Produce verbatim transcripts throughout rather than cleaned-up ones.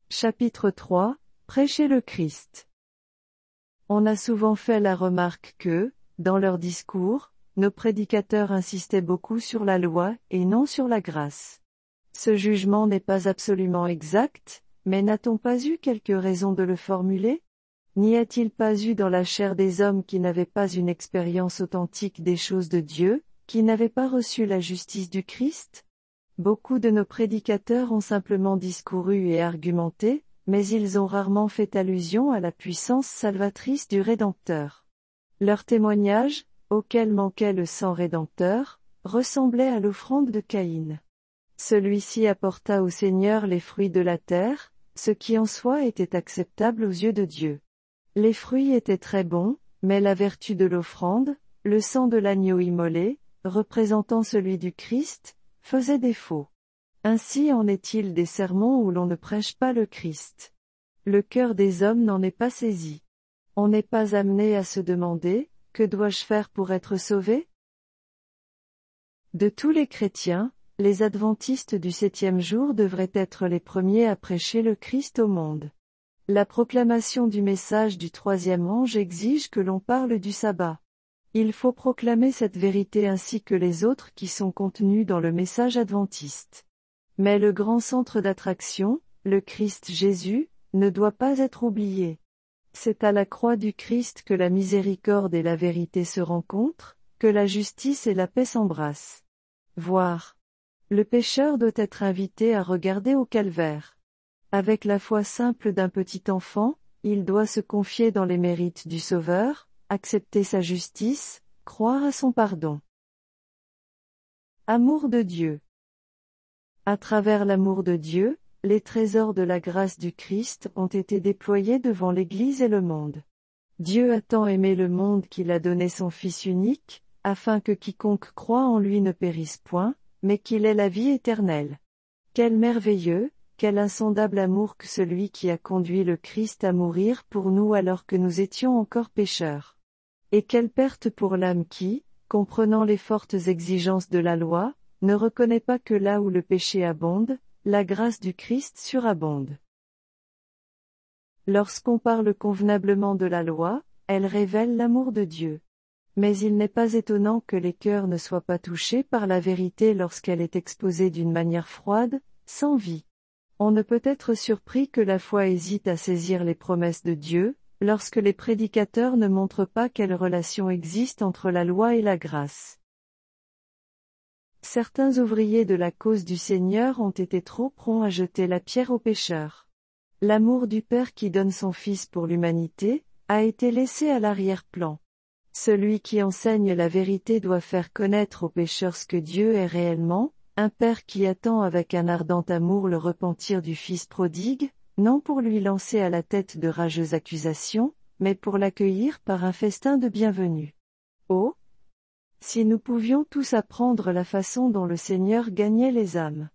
Chapitre trois. Prêcher le Christ. On a souvent fait la remarque que, dans leurs discours, nos prédicateurs insistaient beaucoup sur la loi et non sur la grâce. Ce jugement n'est pas absolument exact, mais n'a-t-on pas eu quelques raisons de le formuler? N'y a-t-il pas eu dans la chair des hommes qui n'avaient pas une expérience authentique des choses de Dieu, qui n'avaient pas reçu la justice du Christ? Beaucoup de nos prédicateurs ont simplement discouru et argumenté, mais ils ont rarement fait allusion à la puissance salvatrice du Rédempteur. Leur témoignage, auquel manquait le sang rédempteur, ressemblait à l'offrande de Caïn. Celui-ci apporta au Seigneur les fruits de la terre, ce qui en soi était acceptable aux yeux de Dieu. Les fruits étaient très bons, mais la vertu de l'offrande, le sang de l'agneau immolé, représentant celui du Christ, faisait défaut. Ainsi en est-il des sermons où l'on ne prêche pas le Christ. Le cœur des hommes n'en est pas saisi. On n'est pas amené à se demander, que dois-je faire pour être sauvé? De tous les chrétiens, les adventistes du septième jour devraient être les premiers à prêcher le Christ au monde. La proclamation du message du troisième ange exige que l'on parle du sabbat. Il faut proclamer cette vérité ainsi que les autres qui sont contenues dans le message adventiste. Mais le grand centre d'attraction, le Christ Jésus, ne doit pas être oublié. C'est à la croix du Christ que la miséricorde et la vérité se rencontrent, que la justice et la paix s'embrassent. Voir. Le pécheur doit être invité à regarder au calvaire. Avec la foi simple d'un petit enfant, il doit se confier dans les mérites du Sauveur, accepter sa justice, croire à son pardon. Amour de Dieu. À travers l'amour de Dieu, les trésors de la grâce du Christ ont été déployés devant l'Église et le monde. Dieu a tant aimé le monde qu'il a donné son Fils unique, afin que quiconque croit en lui ne périsse point, mais qu'il ait la vie éternelle. Quel merveilleux, quel insondable amour que celui qui a conduit le Christ à mourir pour nous alors que nous étions encore pécheurs. Et quelle perte pour l'âme qui, comprenant les fortes exigences de la loi, ne reconnaît pas que là où le péché abonde, la grâce du Christ surabonde. Lorsqu'on parle convenablement de la loi, elle révèle l'amour de Dieu. Mais il n'est pas étonnant que les cœurs ne soient pas touchés par la vérité lorsqu'elle est exposée d'une manière froide, sans vie. On ne peut être surpris que la foi hésite à saisir les promesses de Dieu, lorsque les prédicateurs ne montrent pas quelle relation existe entre la loi et la grâce. Certains ouvriers de la cause du Seigneur ont été trop prompts à jeter la pierre aux pécheurs. L'amour du Père qui donne son Fils pour l'humanité, a été laissé à l'arrière-plan. Celui qui enseigne la vérité doit faire connaître aux pécheurs ce que Dieu est réellement, un Père qui attend avec un ardent amour le repentir du Fils prodigue, non pour lui lancer à la tête de rageuses accusations, mais pour l'accueillir par un festin de bienvenue. Oh! Si nous pouvions tous apprendre la façon dont le Seigneur gagnait les âmes.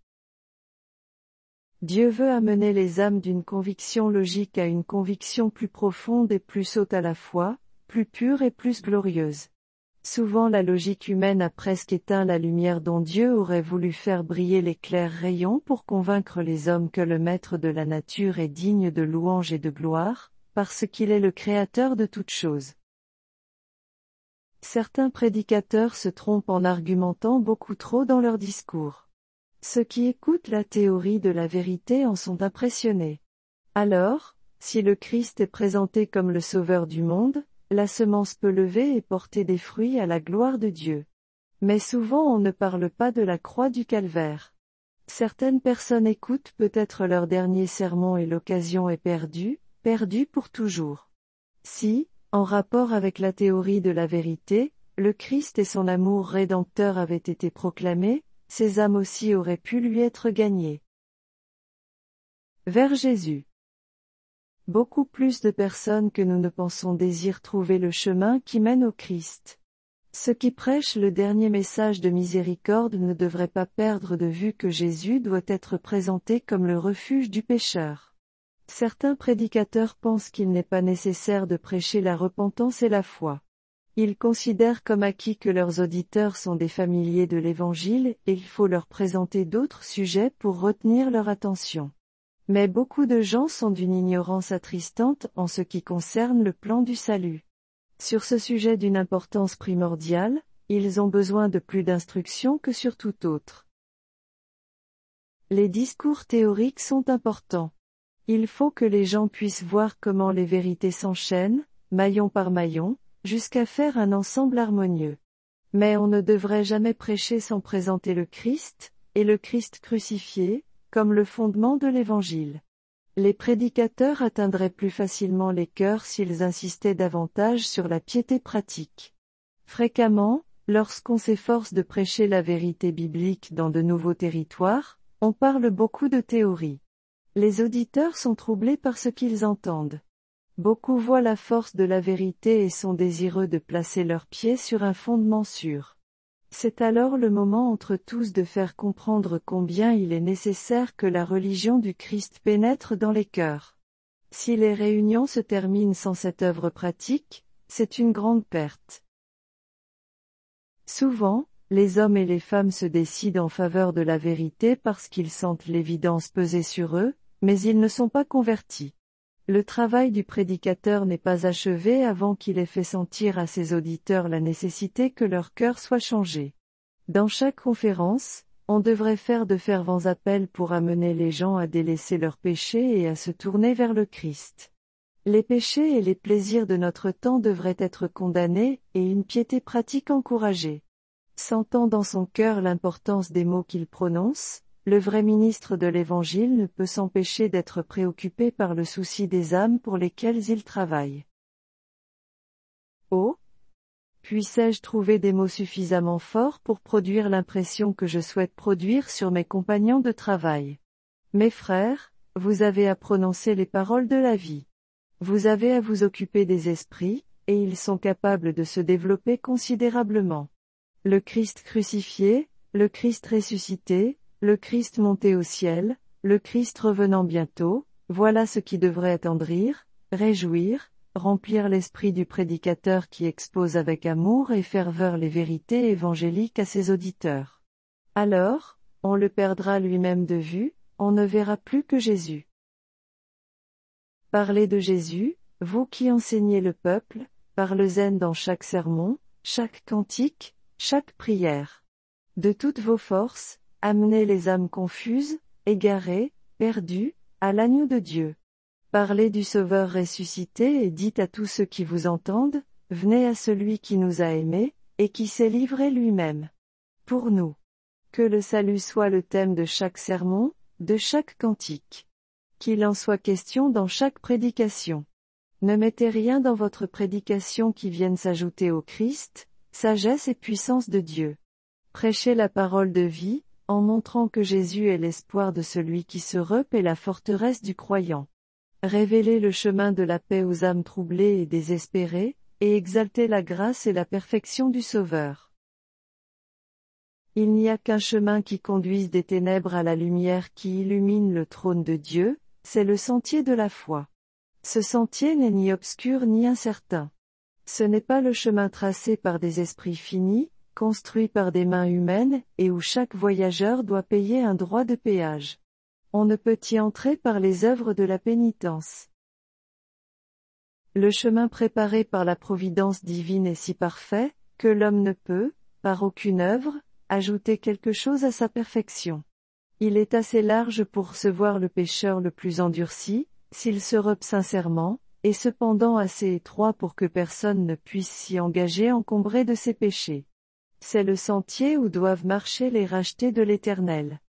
Dieu veut amener les âmes d'une conviction logique à une conviction plus profonde et plus haute à la fois, plus pure et plus glorieuse. Souvent la logique humaine a presque éteint la lumière dont Dieu aurait voulu faire briller les clairs rayons pour convaincre les hommes que le Maître de la nature est digne de louange et de gloire, parce qu'il est le Créateur de toutes choses. Certains prédicateurs se trompent en argumentant beaucoup trop dans leurs discours. Ceux qui écoutent la théorie de la vérité en sont impressionnés. Alors, si le Christ est présenté comme le Sauveur du monde, la semence peut lever et porter des fruits à la gloire de Dieu. Mais souvent on ne parle pas de la croix du calvaire. Certaines personnes écoutent peut-être leur dernier sermon et l'occasion est perdue, perdue pour toujours. Si, en rapport avec la théorie de la vérité, le Christ et son amour rédempteur avaient été proclamés, ces âmes aussi auraient pu lui être gagnées. Vers Jésus. Beaucoup plus de personnes que nous ne pensons désirent trouver le chemin qui mène au Christ. Ceux qui prêchent le dernier message de miséricorde ne devraient pas perdre de vue que Jésus doit être présenté comme le refuge du pécheur. Certains prédicateurs pensent qu'il n'est pas nécessaire de prêcher la repentance et la foi. Ils considèrent comme acquis que leurs auditeurs sont des familiers de l'Évangile et il faut leur présenter d'autres sujets pour retenir leur attention. Mais beaucoup de gens sont d'une ignorance attristante en ce qui concerne le plan du salut. Sur ce sujet d'une importance primordiale, ils ont besoin de plus d'instruction que sur tout autre. Les discours théoriques sont importants. Il faut que les gens puissent voir comment les vérités s'enchaînent, maillon par maillon, jusqu'à faire un ensemble harmonieux. Mais on ne devrait jamais prêcher sans présenter le Christ, et le Christ crucifié, comme le fondement de l'Évangile. Les prédicateurs atteindraient plus facilement les cœurs s'ils insistaient davantage sur la piété pratique. Fréquemment, lorsqu'on s'efforce de prêcher la vérité biblique dans de nouveaux territoires, on parle beaucoup de théorie. Les auditeurs sont troublés par ce qu'ils entendent. Beaucoup voient la force de la vérité et sont désireux de placer leurs pieds sur un fondement sûr. C'est alors le moment entre tous de faire comprendre combien il est nécessaire que la religion du Christ pénètre dans les cœurs. Si les réunions se terminent sans cette œuvre pratique, c'est une grande perte. Souvent, les hommes et les femmes se décident en faveur de la vérité parce qu'ils sentent l'évidence peser sur eux, mais ils ne sont pas convertis. Le travail du prédicateur n'est pas achevé avant qu'il ait fait sentir à ses auditeurs la nécessité que leur cœur soit changé. Dans chaque conférence, on devrait faire de fervents appels pour amener les gens à délaisser leurs péchés et à se tourner vers le Christ. Les péchés et les plaisirs de notre temps devraient être condamnés, et une piété pratique encouragée. Sentant dans son cœur l'importance des mots qu'il prononce, le vrai ministre de l'Évangile ne peut s'empêcher d'être préoccupé par le souci des âmes pour lesquelles il travaille. Oh! Puissais-je trouver des mots suffisamment forts pour produire l'impression que je souhaite produire sur mes compagnons de travail? Mes frères, vous avez à prononcer les paroles de la vie. Vous avez à vous occuper des esprits, et ils sont capables de se développer considérablement. Le Christ crucifié, le Christ ressuscité, le Christ monté au ciel, le Christ revenant bientôt, voilà ce qui devrait attendrir, réjouir, remplir l'esprit du prédicateur qui expose avec amour et ferveur les vérités évangéliques à ses auditeurs. Alors, on le perdra lui-même de vue, on ne verra plus que Jésus. Parlez de Jésus, vous qui enseignez le peuple, parlez-en dans chaque sermon, chaque cantique, chaque prière. De toutes vos forces, amenez les âmes confuses, égarées, perdues, à l'agneau de Dieu. Parlez du Sauveur ressuscité et dites à tous ceux qui vous entendent, venez à celui qui nous a aimés, et qui s'est livré lui-même pour nous. Que le salut soit le thème de chaque sermon, de chaque cantique. Qu'il en soit question dans chaque prédication. Ne mettez rien dans votre prédication qui vienne s'ajouter au Christ, sagesse et puissance de Dieu. Prêchez la parole de vie, en montrant que Jésus est l'espoir de celui qui se repent et la forteresse du croyant. Révélez le chemin de la paix aux âmes troublées et désespérées, et exaltez la grâce et la perfection du Sauveur. Il n'y a qu'un chemin qui conduise des ténèbres à la lumière qui illumine le trône de Dieu, c'est le sentier de la foi. Ce sentier n'est ni obscur ni incertain. Ce n'est pas le chemin tracé par des esprits finis, construit par des mains humaines, et où chaque voyageur doit payer un droit de péage. On ne peut y entrer par les œuvres de la pénitence. Le chemin préparé par la providence divine est si parfait, que l'homme ne peut, par aucune œuvre, ajouter quelque chose à sa perfection. Il est assez large pour recevoir le pécheur le plus endurci, s'il se repent sincèrement, et cependant assez étroit pour que personne ne puisse s'y engager encombré de ses péchés. C'est le sentier où doivent marcher les rachetés de l'Éternel.